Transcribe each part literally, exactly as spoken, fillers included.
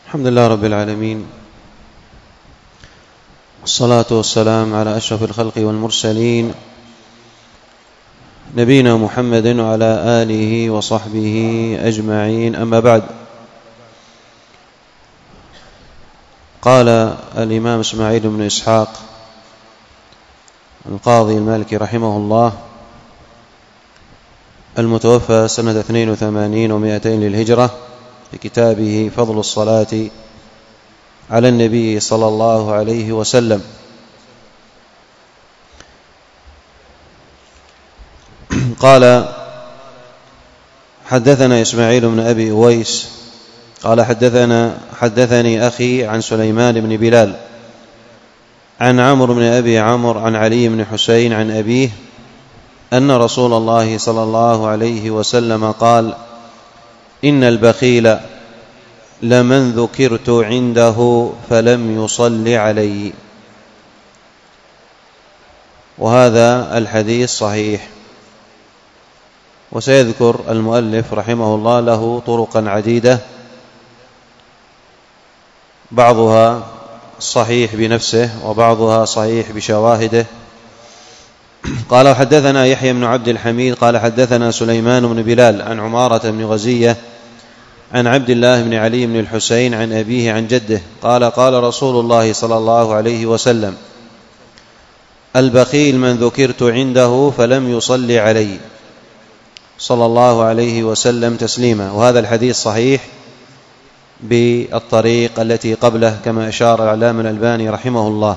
الحمد لله رب العالمين، والصلاة والسلام على أشرف الخلق والمرسلين نبينا محمد وعلى آله وصحبه أجمعين. أما بعد، قال الإمام إسماعيل بن إسحاق القاضي المالكي رحمه الله المتوفى سنة اثنين وثمانين ومائتين للهجرة في كتابه فضل الصلاة على النبي صلى الله عليه وسلم، قال: حدثنا إسماعيل بن أبي أويس قال حدثنا حدثني أخي عن سليمان بن بلال عن عمرو بن أبي عمرو عن علي بن حسين عن أبيه أن رسول الله صلى الله عليه وسلم قال: إن البخيل لمن ذكرت عنده فلم يصل علي. وهذا الحديث صحيح، وسيذكر المؤلف رحمه الله له طرقا عديدة، بعضها صحيح بنفسه وبعضها صحيح بشواهده. قال: حدثنا يحيى بن عبد الحميد قال حدثنا سليمان بن بلال عن عمارة بن غزية عن عبد الله بن علي بن الحسين عن أبيه عن جده قال: قال رسول الله صلى الله عليه وسلم: البخيل من ذكرت عنده فلم يصل علي، صلى الله عليه وسلم تسليما. وهذا الحديث صحيح بالطريق التي قبله كما أشار العلامة الألباني رحمه الله.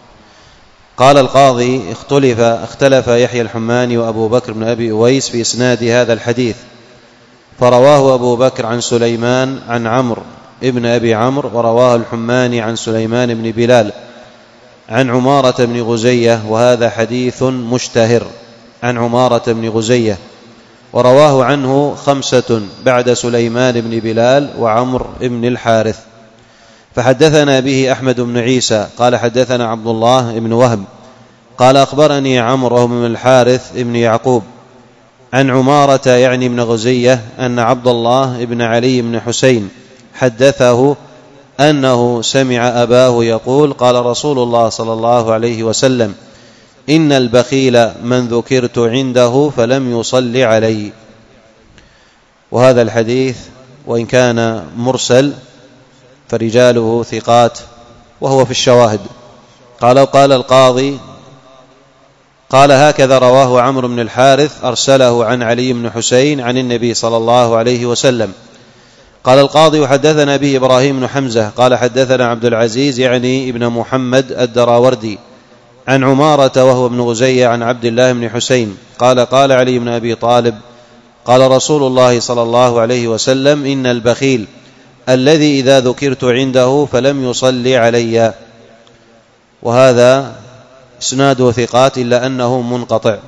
قال القاضي: اختلف اختلف يحيى الحماني وأبو بكر بن أبي أويس في إسناد هذا الحديث، فرواه أبو بكر عن سليمان عن عمرو ابن أبي عمرو، ورواه الحماني عن سليمان بن بلال عن عمارة بن غزية، وهذا حديث مشتهر عن عمارة بن غزية، ورواه عنه خمسة بعد سليمان بن بلال وعمرو بن الحارث. فحدثنا به أحمد بن عيسى قال حدثنا عبد الله بن وهب قال أخبرني عمرو بن الحارث بن يعقوب عن عمارة يعني بن غزية أن عبد الله بن علي بن حسين حدثه أنه سمع أباه يقول: قال رسول الله صلى الله عليه وسلم: إن البخيل من ذكرت عنده فلم يصل علي. وهذا الحديث وإن كان مرسل فرجاله ثقات وهو في الشواهد. قال قال القاضي: قال هكذا رواه عمرو بن الحارث أرسله عن علي بن حسين عن النبي صلى الله عليه وسلم. قال القاضي: وحدثنا به إبراهيم بن حمزة قال حدثنا عبد العزيز يعني ابن محمد الدراوردي عن عمارة وهو ابن غزية عن عبد الله بن حسين قال: قال علي بن أبي طالب: قال رسول الله صلى الله عليه وسلم: إن البخيل الذي إذا ذكرت عنده فلم يصلي علي. وهذا إسناده ثقات إلا أنه منقطع.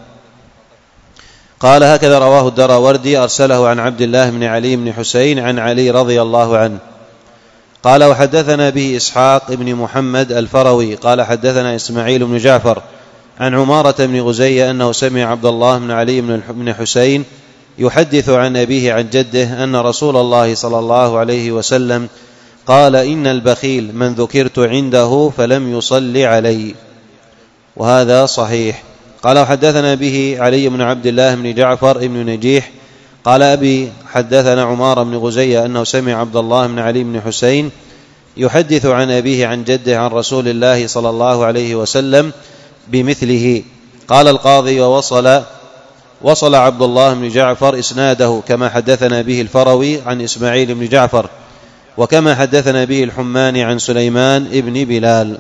قال: هكذا رواه الدراوردي أرسله عن عبد الله بن علي بن حسين عن علي رضي الله عنه. قال: وحدثنا به إسحاق بن محمد الفروي قال حدثنا إسماعيل بن جعفر عن عمارة بن غزية أنه سمع عبد الله بن علي بن حسين يحدث عن أبيه عن جده أن رسول الله صلى الله عليه وسلم قال: إن البخيل من ذكرت عنده فلم يصل علي. وهذا صحيح. قال: وحدثنا به علي بن عبد الله بن جعفر بن نجيح قال أبي حدثنا عمار بن غزية أنه سمع عبد الله بن علي بن حسين يحدث عن أبيه عن جده عن رسول الله صلى الله عليه وسلم بمثله. قال القاضي: ووصل وصل عبد الله بن جعفر إسناده كما حدثنا به الفروي عن إسماعيل بن جعفر، وكما حدثنا به الحماني عن سليمان بن بلال،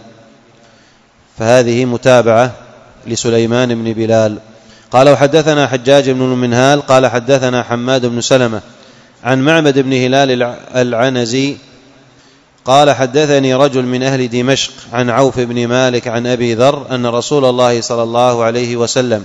فهذه متابعة لسليمان بن بلال. قال: وحدثنا حجاج بن المنهال قال حدثنا حماد بن سلمة عن معبد بن هلال العنزي قال: حدثني رجل من أهل دمشق عن عوف بن مالك عن أبي ذر أن رسول الله صلى الله عليه وسلم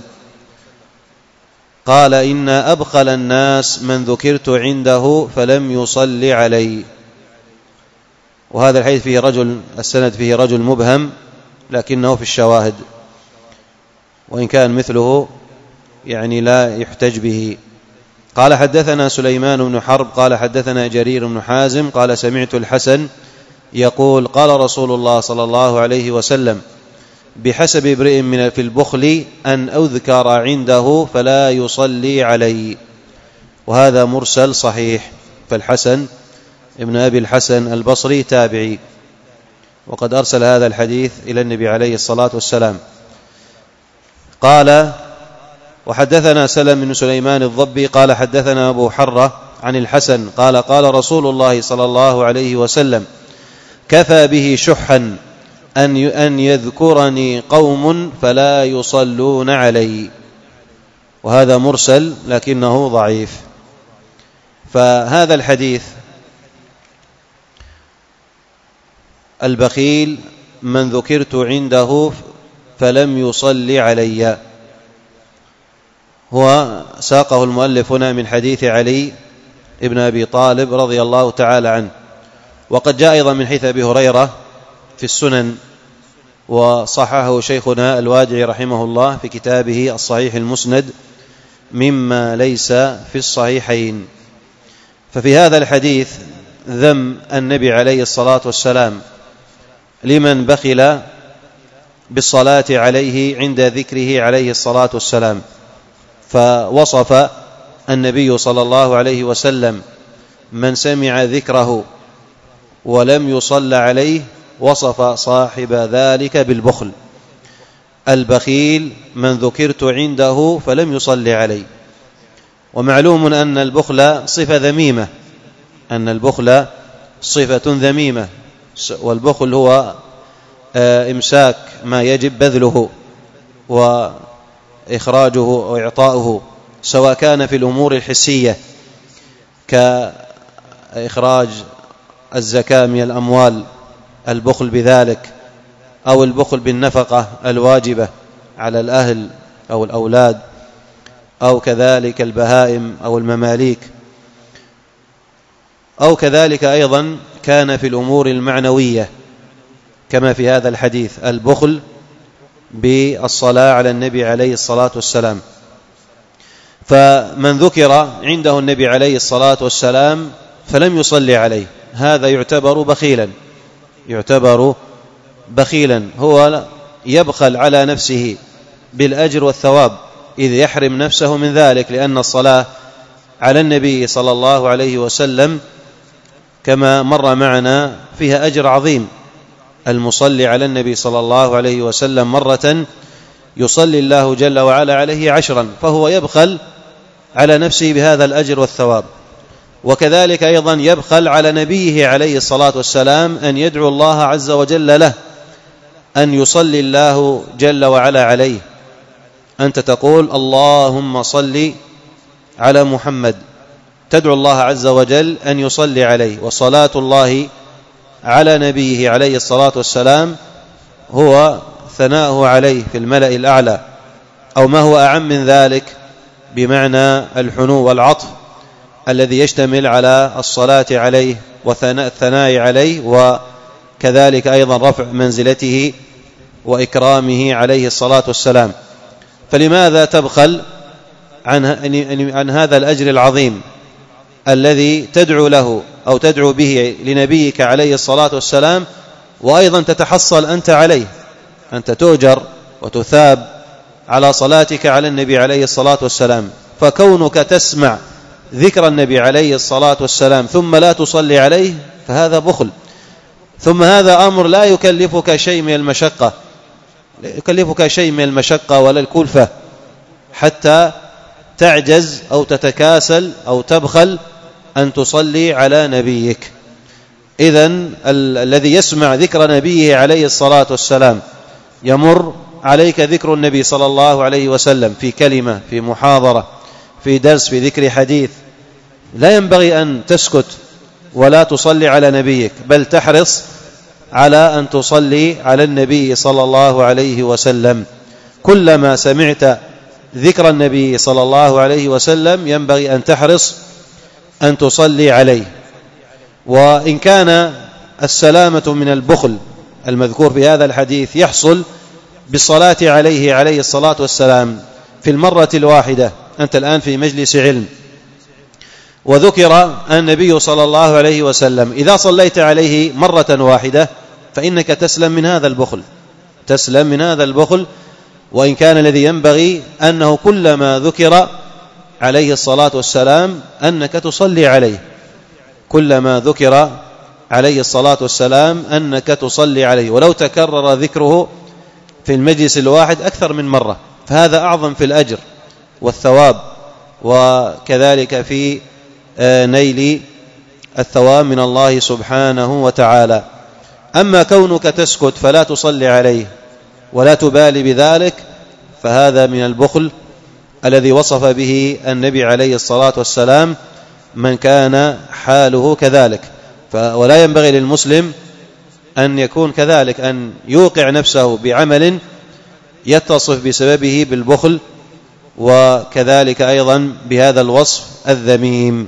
قال: إن أبخل الناس من ذكرت عنده فلم يصل علي. وهذا الحديث فيه رجل السند فيه رجل مبهم لكنه في الشواهد، وإن كان مثله يعني لا يحتج به. قال: حدثنا سليمان بن حرب قال حدثنا جرير بن حازم قال: سمعت الحسن يقول قال رسول الله صلى الله عليه وسلم بحسب امرئ من في البخل أن أذكر عنده فلا يصلي علي. وهذا مرسل صحيح، فالحسن ابن أبي الحسن البصري تابعي، وقد أرسل هذا الحديث إلى النبي عليه الصلاة والسلام. قال وحدثنا سلم بن سليمان الضبي قال حدثنا أبو حرة عن الحسن قال قال رسول الله صلى الله عليه وسلم كفى به شحا أن يذكرني قوم فلا يصلون علي. وهذا مرسل لكنه ضعيف. فهذا الحديث البخيل من ذكرت عنده فلم يصلي علي، هو ساقه المؤلف هنا من حديث علي ابن أبي طالب رضي الله تعالى عنه. وقد جاء أيضا من حديث أبي هريرة في السنن، وصححه شيخنا الوادعي رحمه الله في كتابه الصحيح المسند مما ليس في الصحيحين. ففي هذا الحديث ذم النبي عليه الصلاة والسلام لمن بخل بالصلاة عليه عند ذكره عليه الصلاة والسلام، فوصف النبي صلى الله عليه وسلم من سمع ذكره ولم يصلى عليه وصف صاحب ذلك بالبخل. البخيل من ذكرت عنده فلم يصلي عليه. ومعلوم أن البخل صفة ذميمة، أن البخل صفة ذميمة، والبخل هو إمساك ما يجب بذله وإخراجه وإعطاؤه، سواء كان في الأمور الحسية كإخراج الزكاة من الأموال البخل بذلك، أو البخل بالنفقة الواجبة على الأهل أو الأولاد، أو كذلك البهائم أو المماليك، أو كذلك أيضا كان في الأمور المعنوية كما في هذا الحديث البخل بالصلاة على النبي عليه الصلاة والسلام. فمن ذكر عنده النبي عليه الصلاة والسلام فلم يصلي عليه هذا يعتبر بخيلا، يعتبر بخيلا، هو يبخل على نفسه بالأجر والثواب إذ يحرم نفسه من ذلك، لأن الصلاة على النبي صلى الله عليه وسلم كما مر معنا فيها أجر عظيم. المصلي على النبي صلى الله عليه وسلم مرة يصلي الله جل وعلا عليه عشرا، فهو يبخل على نفسه بهذا الأجر والثواب. وكذلك أيضا يبخل على نبيه عليه الصلاة والسلام أن يدعو الله عز وجل له أن يصلي الله جل وعلا عليه. أنت تقول اللهم صل على محمد، تدعو الله عز وجل أن يصلي عليه، وصلاة الله على نبيه عليه الصلاة والسلام هو ثناؤه عليه في الملأ الأعلى، أو ما هو أعم من ذلك بمعنى الحنو والعطف الذي يشتمل على الصلاة عليه والثناء عليه، وكذلك أيضا رفع منزلته وإكرامه عليه الصلاة والسلام. فلماذا تبخل عن عن هذا الأجر العظيم الذي تدعو له أو تدعو به لنبيك عليه الصلاة والسلام، وأيضا تتحصل أنت عليه، أنت تؤجر وتثاب على صلاتك على النبي عليه الصلاة والسلام. فكونك تسمع ذكر النبي عليه الصلاة والسلام ثم لا تصلي عليه فهذا بخل. ثم هذا أمر لا يكلفك شيء من المشقة، لا يكلفك شيء من المشقة ولا الكلفة حتى تعجز أو تتكاسل أو تبخل أن تصلي على نبيك. إذن ال- الذي يسمع ذكر نبيه عليه الصلاة والسلام، يمر عليك ذكر النبي صلى الله عليه وسلم في كلمة، في محاضرة، في درس، في ذكر حديث، لا ينبغي أن تسكت ولا تصلي على نبيك، بل تحرص على أن تصلي على النبي صلى الله عليه وسلم. كلما سمعت ذكر النبي صلى الله عليه وسلم ينبغي أن تحرص أن تصلي عليه. وإن كان السلامة من البخل المذكور في هذا الحديث يحصل بالصلاة عليه عليه الصلاة والسلام في المرة الواحدة، أنت الآن في مجلس علم وذكر النبي صلى الله عليه وسلم إذا صليت عليه مرة واحدة فإنك تسلم من هذا البخل، تسلم من هذا البخل. وإن كان الذي ينبغي أنه كلما ذكر عليه الصلاة والسلام أنك تصلي عليه، كلما ذكر عليه الصلاة والسلام أنك تصلي عليه، ولو تكرر ذكره في المجلس الواحد أكثر من مرة فهذا أعظم في الأجر والثواب، وكذلك في نيل الثواب من الله سبحانه وتعالى. أما كونك تسكت فلا تصلي عليه ولا تبالي بذلك فهذا من البخل الذي وصف به النبي عليه الصلاة والسلام من كان حاله كذلك. ولا ينبغي للمسلم أن يكون كذلك، أن يوقع نفسه بعمل يتصف بسببه بالبخل، وكذلك أيضا بهذا الوصف الذميم.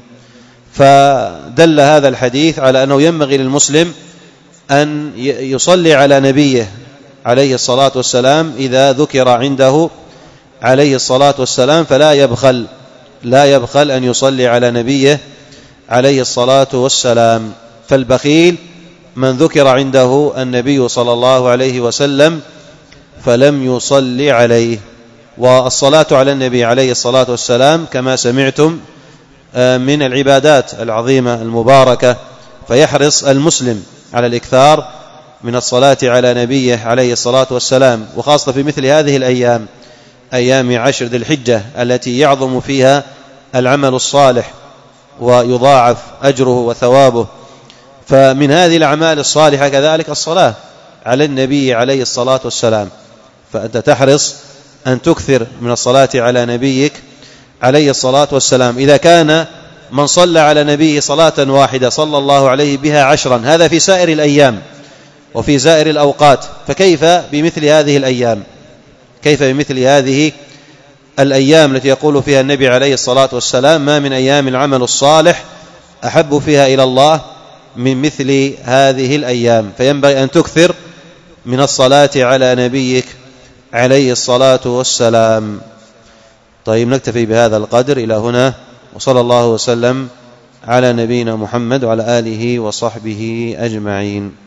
فدل هذا الحديث على أنه ينبغي للمسلم أن يصلي على نبيه عليه الصلاة والسلام إذا ذكر عنده عليه الصلاة والسلام، فلا يبخل لا يبخل أن يصلي على نبيه عليه الصلاة والسلام. فالبخيل من ذكر عنده النبي صلى الله عليه وسلم فلم يصلي عليه. والصلاة على النبي عليه الصلاة والسلام كما سمعتم من العبادات العظيمة المباركة، فيحرص المسلم على الإكثار من الصلاة على نبيه عليه الصلاة والسلام، وخاصة في مثل هذه الأيام، أيام عشر ذي الحجة التي يعظم فيها العمل الصالح ويضاعف أجره وثوابه. فمن هذه الأعمال الصالحة كذلك الصلاة على النبي عليه الصلاة والسلام، فأنت تحرص أن تكثر من الصلاة على نبيك عليه الصلاة والسلام. إذا كان من صلى على نبيه صلاة واحدة صلى الله عليه بها عشرا، هذا في سائر الأيام وفي سائر الأوقات، فكيف بمثل هذه الأيام؟ كيف بمثل هذه الأيام التي يقول فيها النبي عليه الصلاة والسلام ما من أيام العمل الصالح أحب فيها إلى الله من مثل هذه الأيام. فينبغي أن تكثر من الصلاة على نبيك عليه الصلاة والسلام. طيب، نكتفي بهذا القدر إلى هنا، وصلى الله وسلم على نبينا محمد وعلى آله وصحبه أجمعين.